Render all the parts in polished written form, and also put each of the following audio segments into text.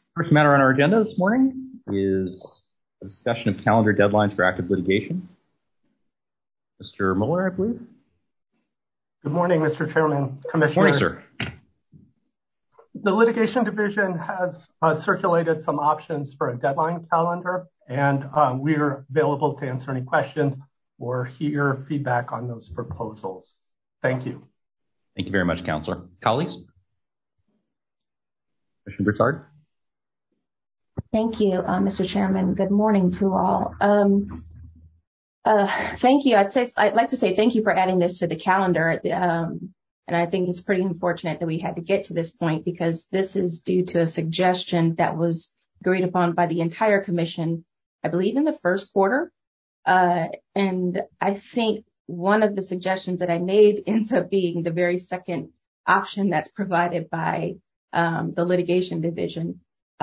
First matter on our agenda this morning is a discussion of calendar deadlines for active litigation. Mr. Mueller, I believe. Good morning, Mr. Chairman, Commissioner. Good morning, sir. The litigation division has circulated some options for a deadline calendar, and we are available to answer any questions or hear feedback on those proposals. Thank you. Thank you very much, Counselor. Colleagues? Commissioner Broussard? Thank you, Mr. Chairman. Good morning to all. Thank you. I'd like to say thank you for adding this to the calendar. And I think it's pretty unfortunate that we had to get to this point because this is due to a suggestion that was agreed upon by the entire commission, I believe in the first quarter. And I think one of the suggestions that I made ends up being the very second option that's provided by the litigation division.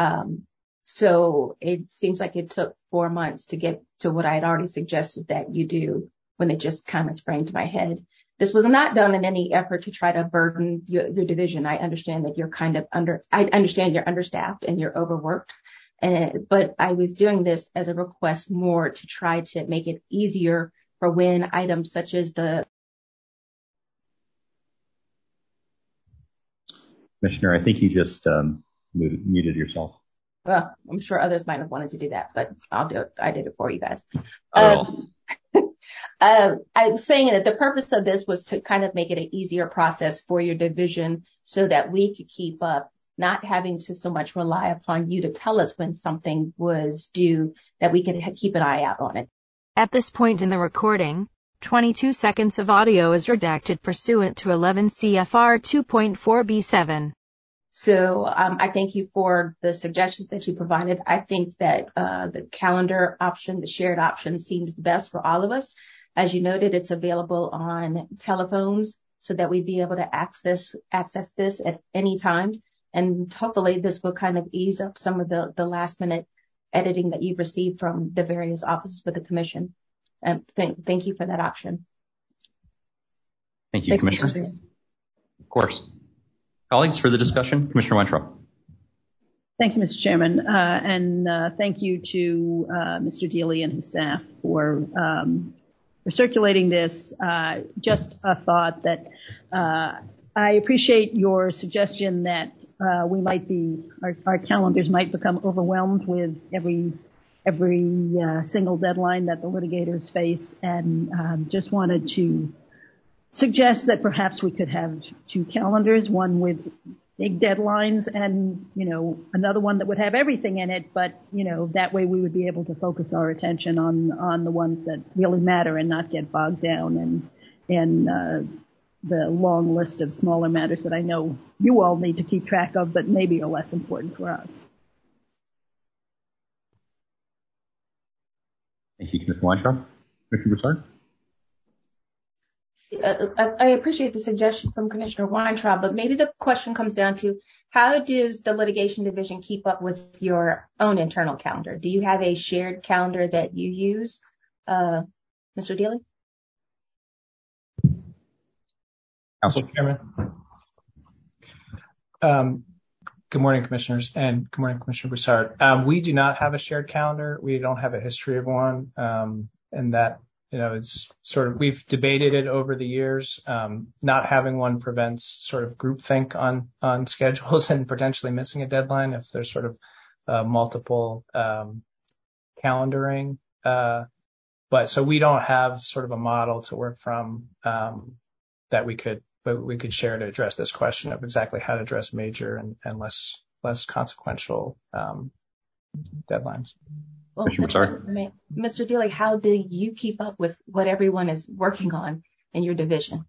So it seems like it took 4 months to get to what I had already suggested that you do when it just kind of sprang to my head. This was not done in any effort to try to burden your division. I understand that you're you're understaffed and you're overworked. But I was doing this as a request more to try to make it easier for when items such as the Commissioner, I think you just muted yourself. Well, I'm sure others might have wanted to do that, but I'll do it. I did it for you guys. I was saying that the purpose of this was to kind of make it an easier process for your division so that we could keep up, not having to so much rely upon you to tell us when something was due, that we could keep an eye out on it. At this point in the recording, 22 seconds of audio is redacted pursuant to 11 CFR 2.4b7. So I thank you for the suggestions that you provided. I think that the calendar option, the shared option, seems the best for all of us. As you noted, it's available on telephones so that we'd be able to access this at any time. And hopefully this will kind of ease up some of the last minute editing that you've received from the various offices with the commission. Thank you for that option. Thank you, Commissioner. Of course. Colleagues, for the discussion, Commissioner Weintraub. Thank you, Mr. Chairman, and thank you to Mr. Deely and his staff for circulating this. Just a thought that I appreciate your suggestion that we might our calendars might become overwhelmed with every single deadline that the litigators face, and just wanted to suggest that perhaps we could have two calendars, one with big deadlines and, another one that would have everything in it. But, that way we would be able to focus our attention on the ones that really matter and not get bogged down in the long list of smaller matters that I know you all need to keep track of, but maybe are less important for us. Thank you, Commissioner Weintraub. Commissioner Broussard? I appreciate the suggestion from Commissioner Weintraub, but maybe the question comes down to how does the litigation division keep up with your own internal calendar? Do you have a shared calendar that you use, Mr. Deely? Council Chairman. Good morning, Commissioners, and good morning, Commissioner Broussard. We do not have a shared calendar. We don't have a history of one, and that it's sort of, we've debated it over the years. Not having one prevents sort of groupthink on schedules and potentially missing a deadline if there's sort of multiple calendaring. But so we don't have sort of a model to work from that we could share to address this question of exactly how to address major and less consequential deadlines. Well, Mr. Deely, how do you keep up with what everyone is working on in your division?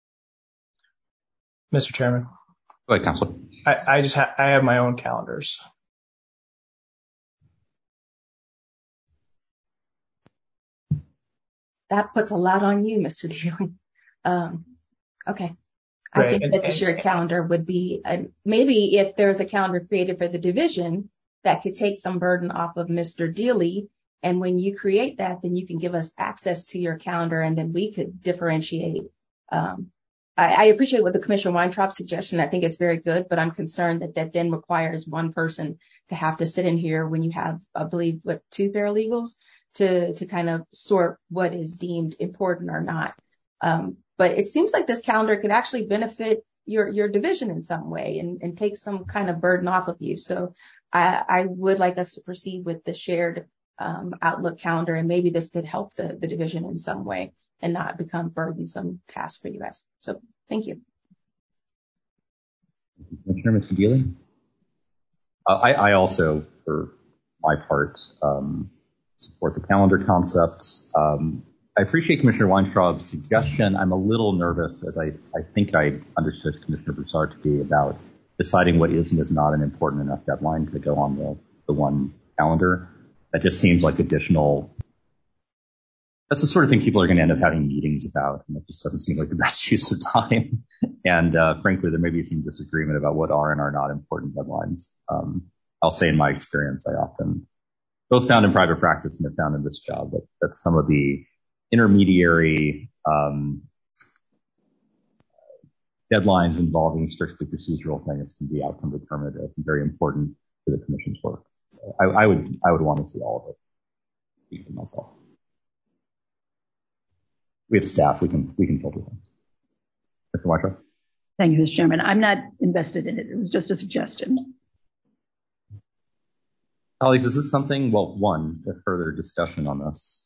Mr. Chairman. Go ahead, Counselor. I have my own calendars. That puts a lot on you, Mr. Deely. Okay. Right. I think that the shared calendar would be, maybe if there's a calendar created for the division, that could take some burden off of Mr. Deely. And when you create that, then you can give us access to your calendar, and then we could differentiate I appreciate what the Commissioner Weintraub suggestion. I think it's very good, but I'm concerned that then requires one person to have to sit in here when you have, I believe, two paralegals to kind of sort what is deemed important or not. But it seems like this calendar could actually benefit your division in some way and take some kind of burden off of you. So I would like us to proceed with the shared Outlook calendar, and maybe this could help the division in some way and not become burdensome task for you guys. So thank you. Commissioner, Mr. Dealey? I also, for my part, support the calendar concepts. I appreciate Commissioner Weintraub's suggestion. I'm a little nervous, as I think I understood Commissioner Broussard to be, about deciding what is and is not an important enough deadline to go on the one calendar. That just seems like additional. That's the sort of thing people are going to end up having meetings about, and it just doesn't seem like the best use of time. And frankly, there may be some disagreement about what are and are not important deadlines. I'll say in my experience, I often, both found in private practice and have found in this job, that some of the intermediary deadlines involving strictly procedural things can be outcome determinative and very important to the commission's work. So I would want to see all of it. Speak for myself. We have staff. We can filter things. Mr. Weintraub? Thank you, Mr. Chairman. I'm not invested in it. It was just a suggestion. Colleagues, is this something? Well, one, a further discussion on this.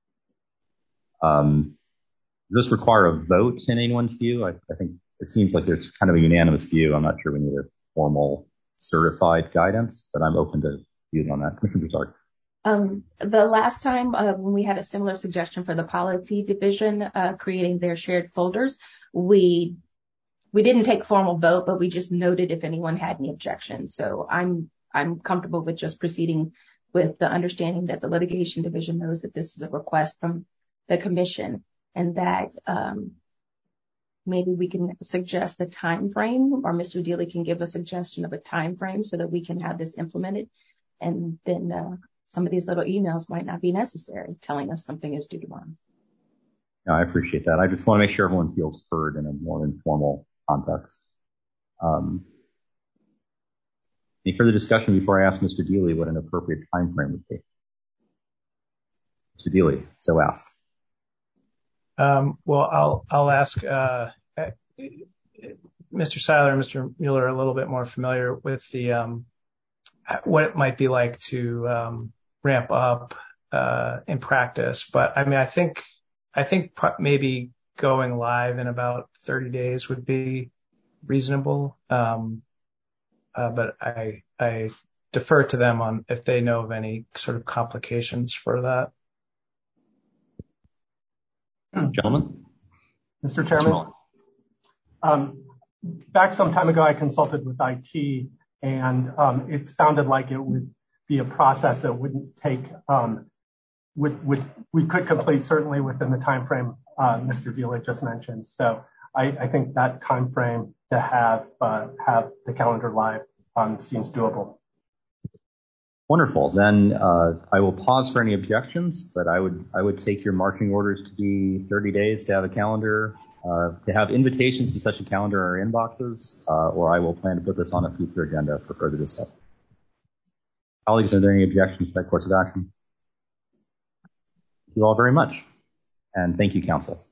Does this require a vote in anyone's view? I think it seems like there's kind of a unanimous view. I'm not sure we need a formal certified guidance, but I'm open to views on that. Commissioner Broussard. The last time when we had a similar suggestion for the policy division creating their shared folders, we didn't take formal vote, but we just noted if anyone had any objections. So I'm comfortable with just proceeding with the understanding that the litigation division knows that this is a request from the commission, and that maybe we can suggest a time frame, or Mr. Dealey can give a suggestion of a time frame so that we can have this implemented. And then some of these little emails might not be necessary, telling us something is due tomorrow. No, I appreciate that. I just want to make sure everyone feels heard in a more informal context. Any further discussion before I ask Mr. Dealey what an appropriate time frame would be? Mr. Dealey, so asked. Well, I'll ask Mr. Seiler and Mr. Mueller are a little bit more familiar with the what it might be like to ramp up in practice. But I mean, I think maybe going live in about 30 days would be reasonable. But I defer to them on if they know of any sort of complications for that. Gentlemen? Mr. Chairman, back some time ago, I consulted with IT, and it sounded like it would be a process that wouldn't take, we could complete certainly within the time frame Mr. Dealey just mentioned. So I think that time frame to have the calendar live seems doable. Wonderful. Then I will pause for any objections, but I would take your marching orders to be 30 days to have a calendar, to have invitations to such a calendar in our inboxes, or I will plan to put this on a future agenda for further discussion. Colleagues, are there any objections to that course of action? Thank you all very much. And thank you, Council.